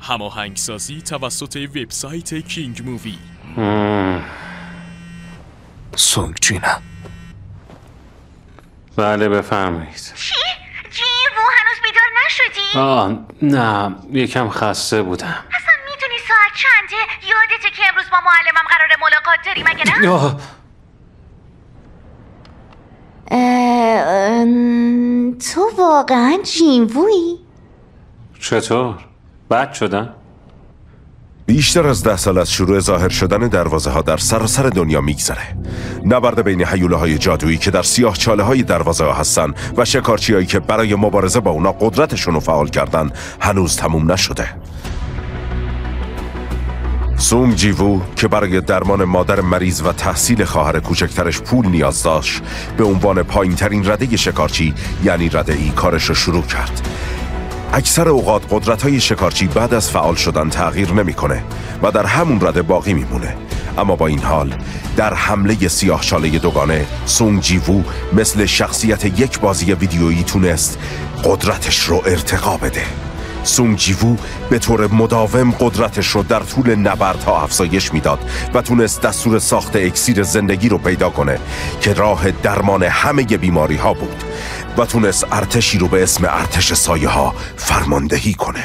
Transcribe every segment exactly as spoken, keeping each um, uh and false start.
هماهنگسازی توسط وبسایت کینگ مووی. سونگ جینا. بله بفرمایید. چی؟ جیوو هنوز بیدار نشدی؟ آه نه یکم خسته بودم. اصلا میدونی ساعت چنده؟ یادته که امروز با معلمم قراره ملاقات داری مگه نه؟ آه. تو واقعا جیوویی؟ چطور؟ بد شدن؟ بیشتر از ده سال از شروع ظاهر شدن دروازه ها در سراسر دنیا میگذره. نبرد بین هیوله های جادویی که در سیاه چاله های دروازه ها هستن و شکارچی هایی که برای مبارزه با اونا قدرتشون رو فعال کردن هنوز تموم نشده. سونگ جیوو که برای درمان مادر مریض و تحصیل خواهر کوچکترش پول نیاز داشت، به عنوان پایین ترین رده شکارچی یعنی رده ای کارش رو شروع کرد. اکثر اوقات قدرت‌های شکارچی بعد از فعال شدن تغییر نمی‌کنه و در همون رده باقی میمونه. اما با این حال در حمله سیاه چاله دوگانه سونگ جیوو مثل شخصیت یک بازی ویدیویی تونست قدرتش رو ارتقا بده. سونگ جیوو به طور مداوم قدرتش رو در طول نبردها افزایش میداد و تونست دستور ساخت اکسیر زندگی رو پیدا کنه که راه درمان همه بیماری ها بود و تونست ارتشی رو به اسم ارتش سایه ها فرماندهی کنه.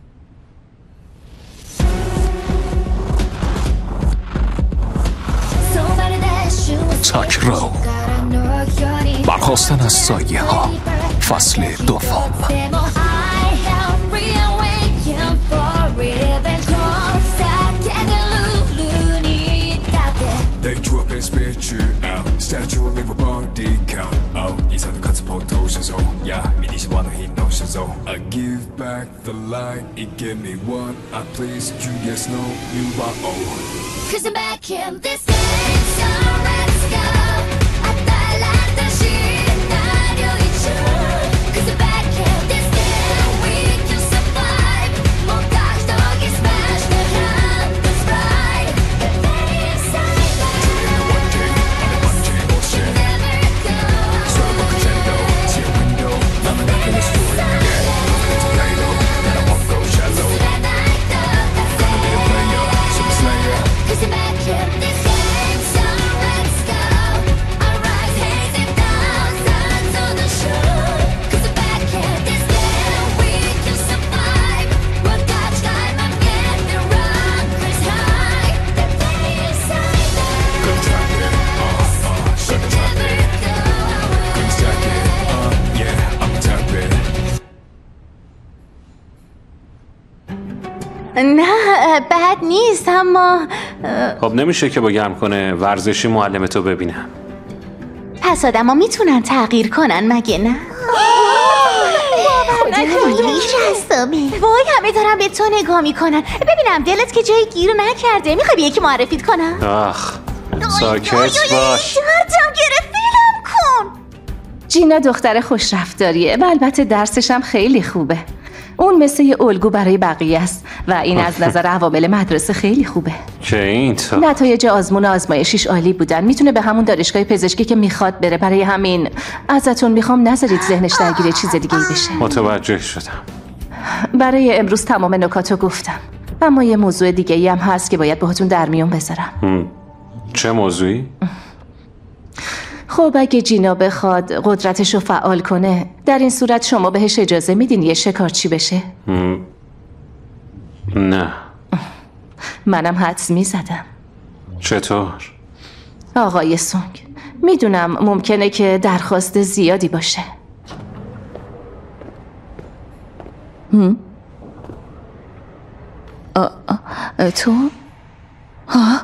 تاکرو، برخاستن از سایه ها، فصل دوم. They drew up his picture out Statue of live body count out 이사는 같은 포토셔서 야 미니시와는 흰노셔서 I give back the light It give me what I please You yes no you are all Cause I'm back in this game So let's go 아따라다시 나려 있죠 Cause I'm back in this game We can survive 뭔가 더욱이 smash the hand That's right نه بد نیست اما خب نمیشه که با گرم کنه ورزشی معلمتو ببینم. پس آدم ها میتونن تغییر کنن مگه نه؟ خیلی جذابه. وای همه دارن به تو نگاه میکنن. ببینم دلت که جایی گیر نکرده. میخوای به یکی معرفیت کنم؟ آخ ساکت باش. دردم گرفت فیلم کن. جینا دختر خوش رفتاریه و البته درسش هم خیلی خوبه. اون مثل یه الگو برای بقیه است و این از نظر عوامل مدرسه خیلی خوبه. که این تو نتایج آزمون آزمایشیش عالی بودن. میتونه به همون دانشگاه پزشکی که میخواد بره. برای همین ازتون میخوام نذارید ذهنش درگیر چیز دیگه ای بشه. متوجه شدم. برای امروز تمام نکاتو گفتم. اما یه موضوع دیگه ای هم هست که باید باهاتون در میون بذارم. چه موضوعی؟ خب اگه جینا بخواد قدرتشو فعال کنه در این صورت شما بهش اجازه میدین یه شکارچی بشه؟ نه. منم حدس میزدم. چطور؟ آقای سونگ میدونم ممکنه که درخواست زیادی باشه. هم؟ آ آ تو؟ ها؟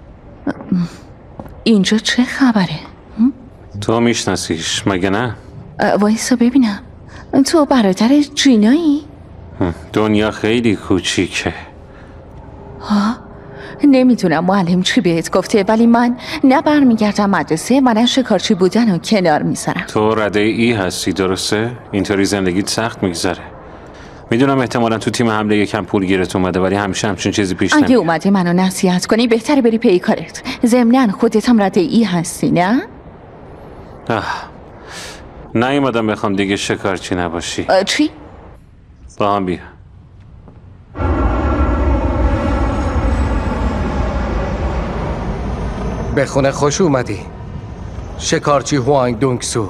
اینجا چه خبره؟ تو میشناسیش مگه نه؟ وایسا ببینم. تو برادر جینایی؟ دنیا خیلی کوچیکه. ها؟ نمیدونم معلم چی بهت گفته ولی من نه برمیگردم مدرسه و نه شکارچی بودن و کنار میذارم. تو رده ای هستی درسته؟ اینطوری زندگیت سخت میگذره. میدونم احتمالا تو تیم حمله یکم پول گیرت اومده ولی همیشه همچین چیزی پیش نمیاد. اگه اومده منو نصیحت کنی بهتره بری پی کارت. ضمناً خودت هم رده ای هستی نه؟ آه. نیومدم بخوام دیگه شکارچی نباشی. چی؟ با هم بیا. به خونه خوش اومدی شکارچی هوانگ دونگ سو.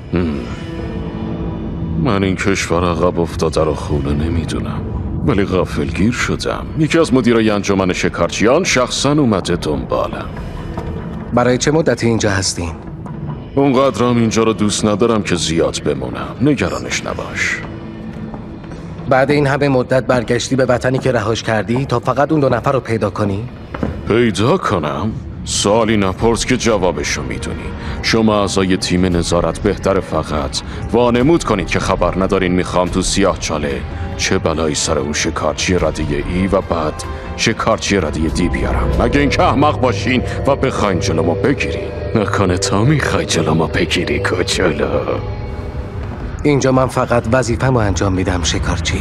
من این کشور عقب افتاده رو خونه نمیدونم، ولی غافلگیر شدم. یکی از مدیرای انجمن شکارچیان شخصا اومده دنبالم. برای چه مدتی اینجا هستین؟ اونقدرم اینجا رو دوست ندارم که زیاد بمونم. نگرانش نباش. بعد این همه مدت برگشتی به وطنی که رهاش کردی تا فقط اون دو نفر رو پیدا کنی؟ پیدا کنم؟ سوالی نپرس که جوابشو میدونی. شما اعضای تیم نظارت بهتر فقط وانمود کنید که خبر ندارین میخوام تو سیاه چاله چه بلایی سر اون شکارچی رده ای و بعد شکارچی رده دی بیارم. مگه اینکه احمق باشین و بخواین جلومو بگیرین. نکنه تا میخوای جلومو بگیری کوچولو. اینجا من فقط وظیفه‌مو انجام میدم شکارچی.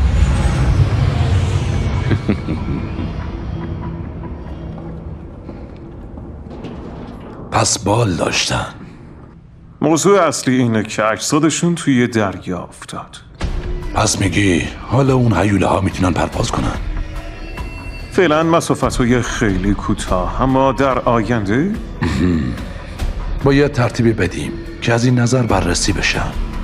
پس بال داشتن. موضوع اصلی اینه که اجسادشون توی دریا افتاد. پس میگی حالا اون هیوله ها میتونن پرواز کنن؟ فعلا مسافت‌های خیلی کوتاه، اما در آینده باید ترتیبی بدیم که از این نظر بررسی بشن.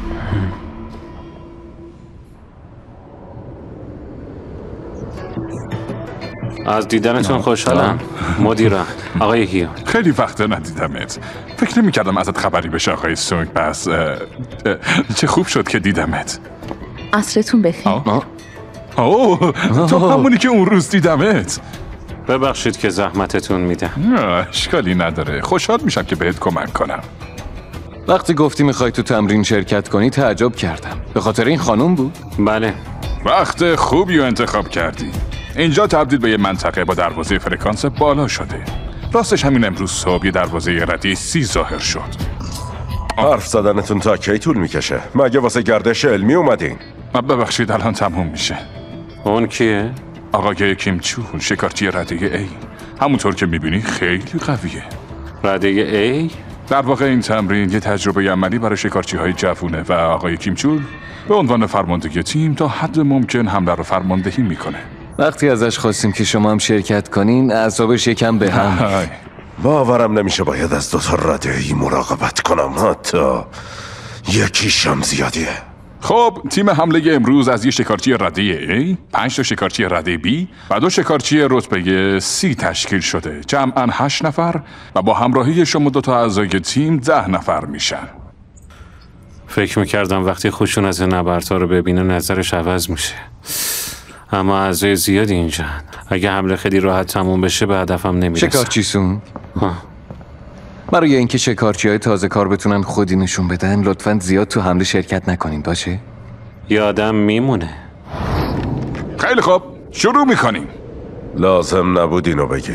از دیدنتون خوشحالم مدیران. آقای هیو خیلی وقت ندیدمت. فکر نمی کردم ازت خبری بشه آقای سونگ. پس اه، اه، چه خوب شد که دیدمت. عصرتون بخیر. اوه تو همونی که اون روز دیدمت. ببخشید که زحمتتون میدم. اشکالی نداره، خوشحال میشم که بهت کمک کنم. وقتی گفتی میخوای تو تمرین شرکت کنی تعجب کردم. به خاطر این خانم بود؟ بله. وقت خوبی رو انتخاب کردی. اینجا تبدیل به یه منطقه با دروازه فرکانس بالا شده. راستش همین امروز صبح یه دروازه ردی سی ظاهر شد. حرف زدنتون تا کی طول میکشه؟ مگه واسه گردش علمی اومدین؟ ببخشید الان تموم میشه. اون کیه؟ آقای کیم چول، شکارچی رده ای. همونطور که میبینی خیلی قویه. رده ای؟ در واقع این تمرین یه تجربه عملی برای شکارچی های جوونه و آقای کیم چول به عنوان فرمانده تیم تا حد ممکن حمله رو فرماندهی میکنه. وقتی ازش خواستیم که شما هم شرکت کنین اعصابش یکم به هم. باورم نمیشه باید از دوتا رده ای مراقبت کنم، حتی یکیشم زیادیه. خب تیم حمله امروز از یه شکارچی رده A، پنج تا شکارچی رده B و دو شکارچی رتبه C تشکیل شده. جمعاً هشت نفر و با همراهی شما دو تا اعضای تیم ده نفر میشن. فکر میکردم وقتی خشونت نبردها رو ببینه نظرش عوض میشه، اما اعضای زیادی اینجا. اگه حمله خیلی راحت تموم بشه به هدفم نمیرسم. شکارچی سون برای اینکه شکارچی های تازه کار بتونن خودی نشون بدن لطفاً زیاد تو حمله شرکت نکنین باشه؟ یادم میمونه. خیلی خوب شروع میکنیم. لازم نبود اینو بگی.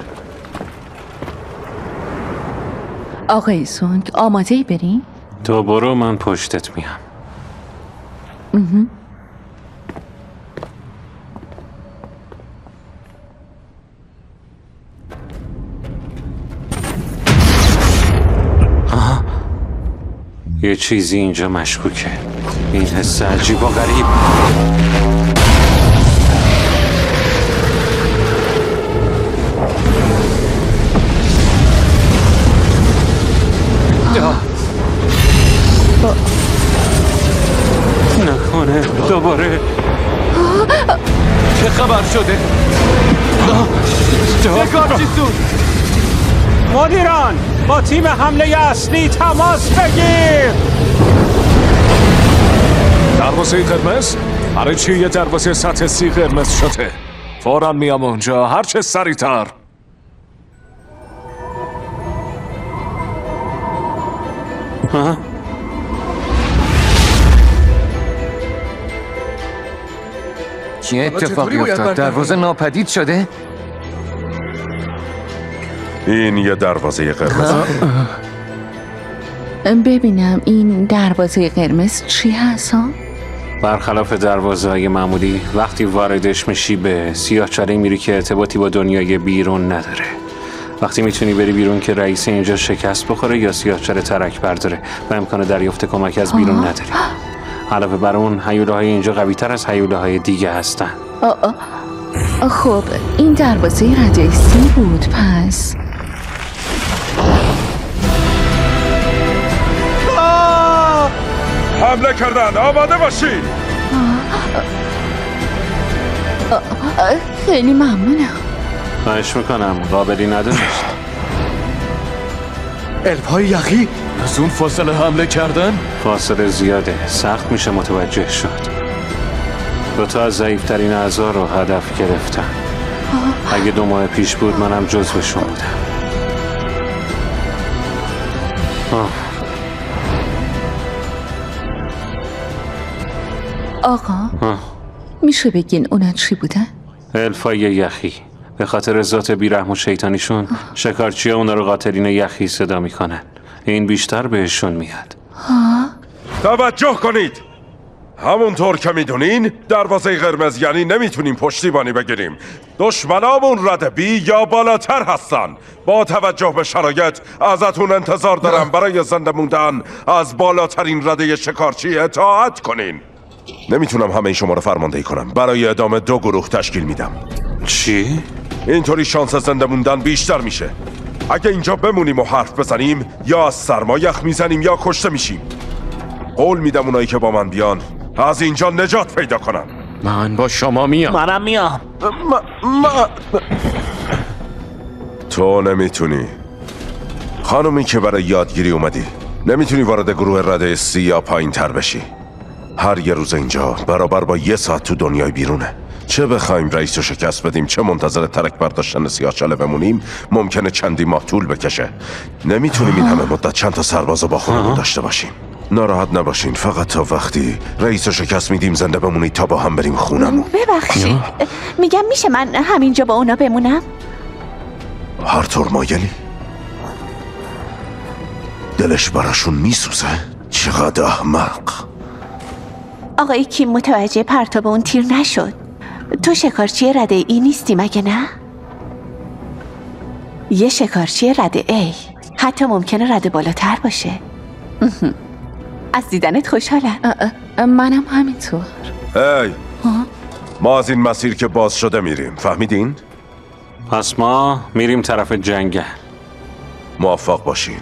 آقای سونگ آماده ای بریم؟ تو برو من پشتت میام. یه چیزی اینجا مشکوکه. این حس عجیب و غریب. نکنه دوباره. چه خبر شده؟ شکارچی سون مدیران با تیم حمله اصلی تماس بگیر. دروازه قرمز؟ برای چی یه دروازه سطح سی قرمز شده؟ فوراً میام اونجا هرچه سریعتر. ها؟ چه اتفاقی افتاد؟ دروازه ناپدید شده؟ این یه دروازه قرمز. ببینم این دروازه قرمز چی هست ها؟ برخلاف دروازه های معمولی وقتی واردش میشی به سیاهچاله میری که ارتباطی با دنیای بیرون نداره. وقتی میتونی بری بیرون که رئیس اینجا شکست بخوره یا سیاهچاله ترک برداره و امکان دریافت کمک از بیرون نداری. علاوه بر اون هیوله های اینجا قوی تر از هیوله های دیگه هستن. آه آه. خب این دروازه رده سی بود پس حمله کردن، آماده باشید. خیلی ممنونم. خواهش میکنم، قابلی نداشت. الفای یخی از اون فاصله حمله کردن؟ فاصله زیاده، سخت میشه متوجه شد. دوتا از ضعیفترین اعضا رو هدف گرفتن. اگه دو ماه پیش بود منم جزوشون بودم. آه. آقا آه. میشه بگین اونا چی بودن؟ الفای یخی. به خاطر ذات بیرحم و شیطانیشون شکارچی ها اونا رو قاتلین یخی صدا میکنن. این بیشتر بهشون میاد. ها؟ توجه کنید. همونطور که میدونین دروازه قرمز یعنی نمیتونیم پشتیبانی بگیریم. دشمنامون رده بی یا بالاتر هستن. با توجه به شرایط ازتون انتظار دارم برای زنده موندن از بالاترین رده شکارچی اطاعت کنین. نمیتونم همه شما رو فرماندهی کنم. برای ادامه دو گروه تشکیل میدم. چی؟ اینطوری شانس زنده موندن بیشتر میشه. اگه اینجا بمونیم و حرف بزنیم یا از سرما یخ میزنیم یا کشته میشیم. قول میدم اونایی که با من بیان از اینجا نجات پیدا کنن. من با شما میام. منم میام. ما, ما... تو نمیتونی. خانومی که برای یادگیری اومدی نمیتونی وارد گروه رده سی یا پایین تر بشی. هر یه روز اینجا برابر با یه ساعت تو دنیای بیرونه. چه بخوایم رئیس رو شکست بدیم چه منتظر ترک برداشتن سیاه‌چاله بمونیم ممکنه چندی ماه طول بکشه. نمیتونیم این همه مدت چند تا سربازو با خودمون داشته باشیم. ناراحت نباشین، فقط تا وقتی رئیس رو شکست میدیم زنده بمونید تا با هم بریم خونمون. ببخشید میگم میشه من همینجا با اونا بمونم؟ هر طور مایلی؟ دلش براشون میسوزه؟ چقدر احمق. آقای کیم متوجه پرتاب اون تیر نشد. تو شکارچی رده ای نیستی مگه نه؟ یه شکارچی رده ای حتی ممکنه رده بالاتر باشه. از دیدنت خوشحالم. منم همینطور. هی ما از این مسیر که باز شده میریم، فهمیدین؟ پس ما میریم طرف جنگل. موفق باشین.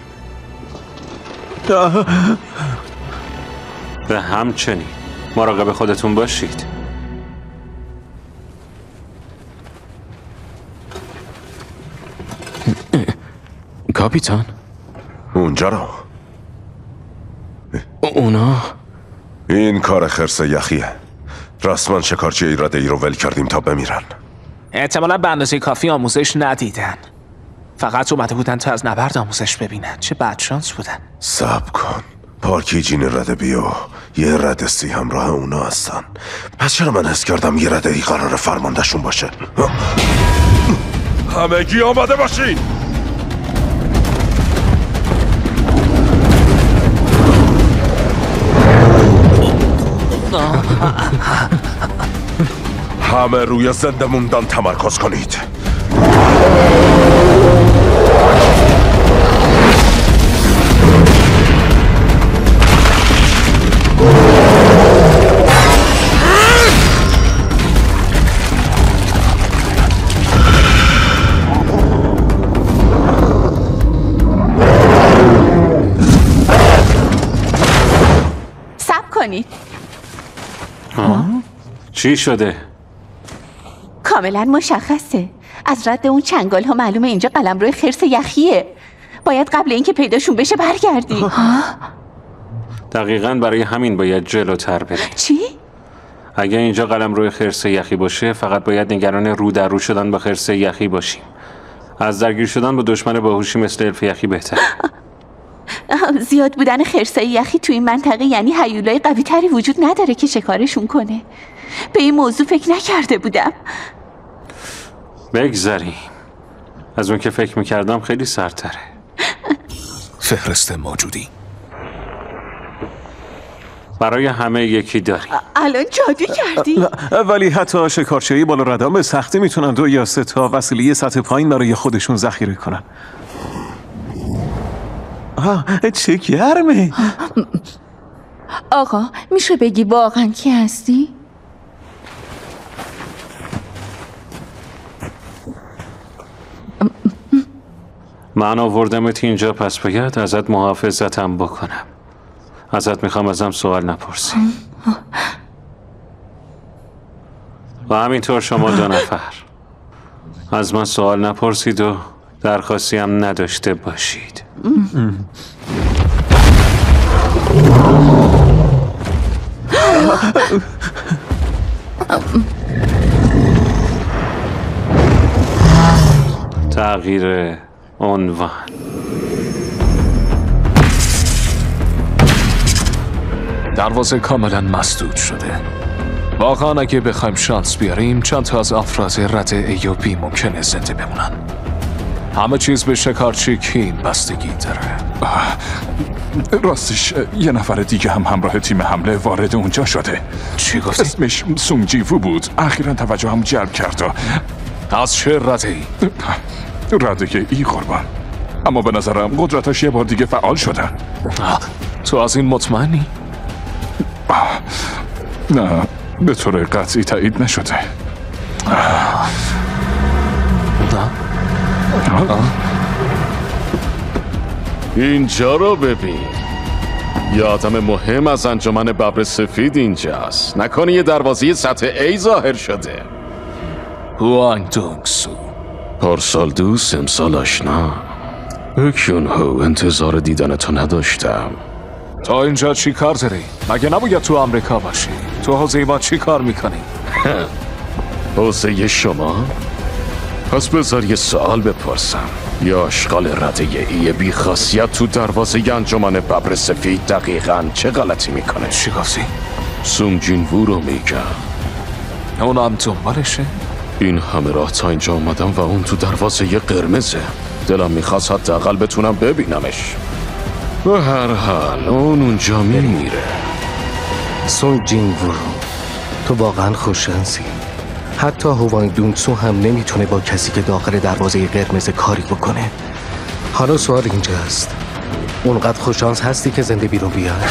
به همچنین مراقب خودتون باشید. کاپیتان اونجا رو اونا این کار خرس یخیه. رسما شکارچی ایراده ای رو ول کردیم تا بمیرن. احتمالا به اندازه کافی آموزش ندیدن. فقط اومده بودن تا از نبرد آموزش ببینن. چه بدشانس بودن. صبر کن. پارکی جین رده بیو یه رده سی همراه اونا هستن. پس چرا من حس کردم یه رده ای قرار فرماندهشون باشه؟ همگی آماده باشین. همه روی زنده موندن تمرکز کنید. صبر کنید. چی شده؟ کاملا مشخصه. از رد اون چنگال ها معلومه اینجا قلمرو خرس یخیه. باید قبل اینکه پیداشون بشه برگردی. دقیقاً برای همین باید جلوتر بریم. چی؟ اگه اینجا قلمرو خرس یخی باشه فقط باید نگران رو در رو شدن با خرس یخی باشیم. از درگیر شدن با دشمن باهوشی مثل الف یخی بهتر. زیاد بودن خرسای یخی تو این منطقه یعنی هیولای قوی تری وجود نداره که شکارشون کنه. به این موضوع فکر نکرده بودم. بگذاریم. از اون که فکر میکردم خیلی سرتره. فهرست موجودی برای همه یکی داریم. الان جادو کردی؟ ولی حتی شکارچی‌های بالا ردان به سختی میتونن دو یا سه تا وسیله سطح پایین برای خودشون ذخیره کنن. آه چه گرمه. آقا میشه بگی واقعا کی هستی؟ من آوردمت اینجا پس باید ازت محافظتم بکنم. ازت میخوام ازم سوال نپرسی. و همینطور شما دو نفر از من سوال نپرسید و درخواستی هم نداشته باشید. تغییر عنوان. دروازه کاملا مسدود شده. واقعا اگه بخوایم شانس بیاریم چند تا از افراد رده ای و بی ممکنه زنده بمونن. همه چیز به شکارچی کین بستگی داره. راستش یه نفر دیگه هم همراه تیم حمله وارد اونجا شده. چی گفتی؟ اسمش سونگ جیوو بود. اخیراً توجه هم جلب کرد. از چه رده ای؟ رده ای قربان. اما به نظرم قدرتاش یه بار دیگه فعال شدن. تو از این مطمئنی؟ نه، به طور قطعی تایید نشده. اینجا رو ببین. یه آدم مهم از انجمن ببر سفید اینجاست. نکنه یه دروازه سطح ای ظاهر شده. هوانگ دونگ سو. پارسال دوست امسال آشنا. اکیون هو، انتظار دیدن تو نداشتم. تا اینجا چی کار داری؟ مگه نباید تو آمریکا باشی؟ تو حوزه ما چی کار میکنی؟ حوزه شما؟ پس بذار یه سوال بپرسم. یا اشغال رده ای بی خاصیت تو دروازه انجمن ببر سفید دقیقاً چه غلطی میکنه؟ چی گفتی؟ سونگ جیوو رو میگم. اون هم دنبالشه؟ این همه راه تا اینجا اومدم و اون تو دروازه قرمزه. دلم میخواست حداقل بتونم ببینمش. به هر حال اون اونجا میمیره. سونگ جیوو، تو واقعا خوششانسی. حتی هوانگ دونگ سو هم نمیتونه با کسی که داخل دروازه قرمز کاری بکنه. حالا سوال اینجاست، اونقدر خوششانس هستی که زنده بیرون بیای؟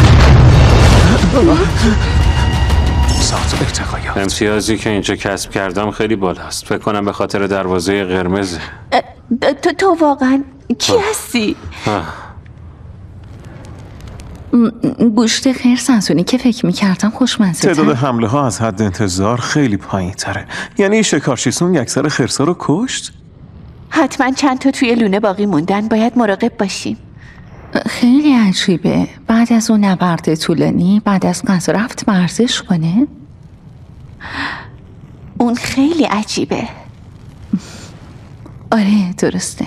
امتیازی که اینجا کسب کردم خیلی بالاست. فکر کنم به خاطر دروازه قرمزه. تو تو واقعا کی هستی؟ گوشت خرس انسونی که فکر میکردم خوشمزه. تعداد حمله ها از حد انتظار خیلی پایین تره. یعنی شکارچی سونگ اکثر خرسا رو کشت؟ حتما چند تا توی لونه باقی موندن. باید مراقب باشیم. خیلی عجیبه. بعد از اون نبرد طولانی بعد از غذا رفت ورزش کنه؟ اون خیلی عجیبه. آره درسته.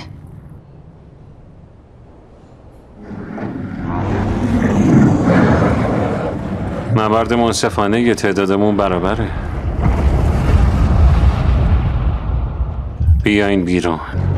نبرد منصفانه یه تعدادمون برابره. بیاین بیرون.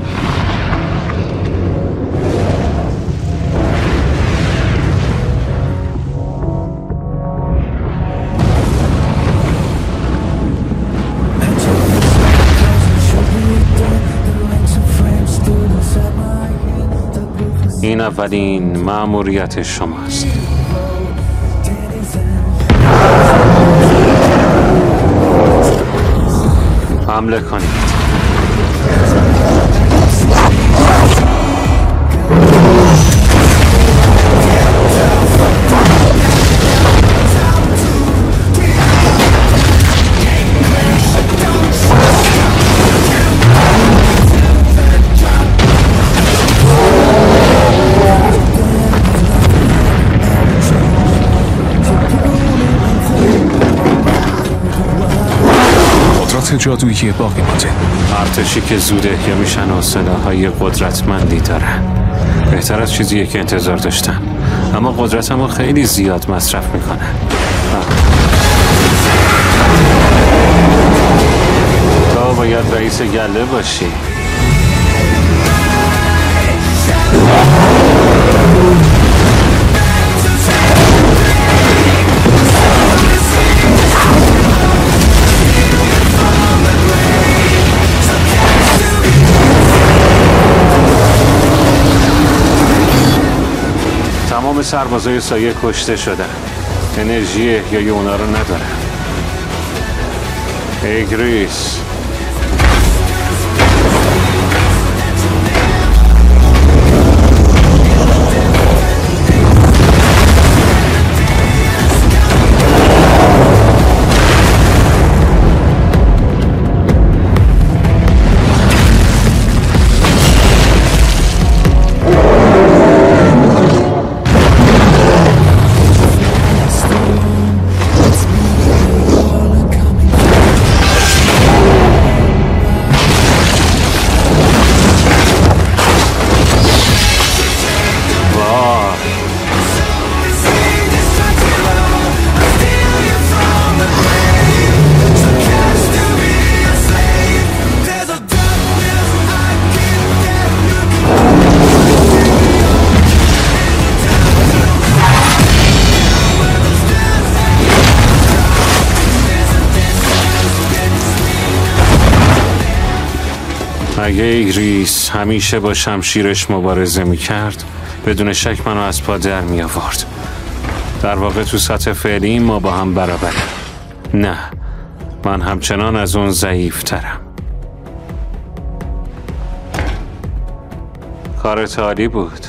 این اولین مأموریت شماست. حمله کنید. جادویی باقی مونده. ارتشی که زود احیا میشن و سلاح‌های قدرتمندی دارن. بهتر از چیزیه که انتظار داشتن، اما قدرتمو خیلی زیاد مصرف میکنن. تو باید رئیس گله باشی. تمام سربازای سایه کشته شدن. انرژی احیای اونا رو ندارن. ایگریس اگه ایگریس همیشه با شمشیرش مبارزه میکرد بدون شک منو از پا در می آورد. در واقع تو سطح فعلی ما با هم برابریم. نه، من همچنان از اون ضعیف‌ترم. کارت عالی بود.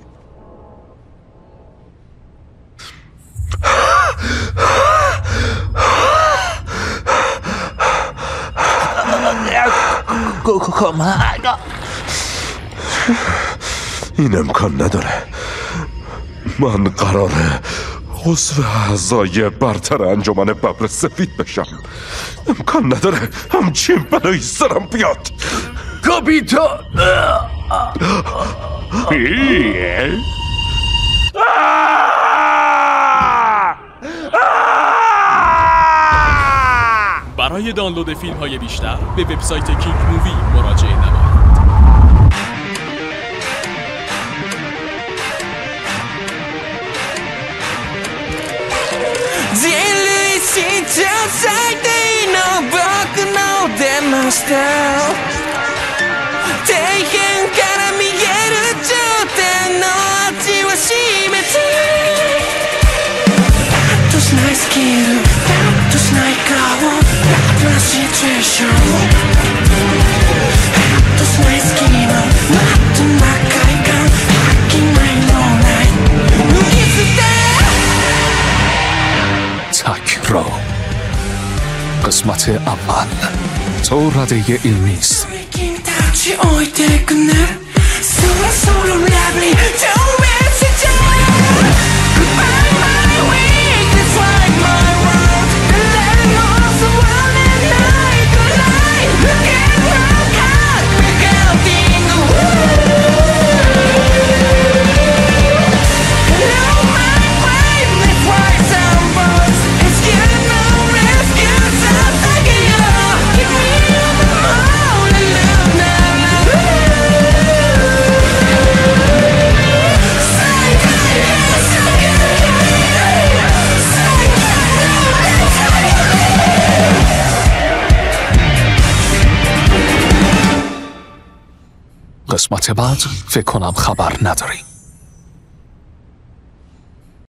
این امکان نداره. من قراره عضو اعضای برتر انجمن ببر سفید بشم. امکان نداره همچین بلایی سرم بیاد. کاپیتان برای دانلود فیلم های بیشتر به وبسایت کینگ مووی مراجعه نمایید. تک را قسمت اول تو رده این نیست. قسمت بعد فکر کنم خبر نداری.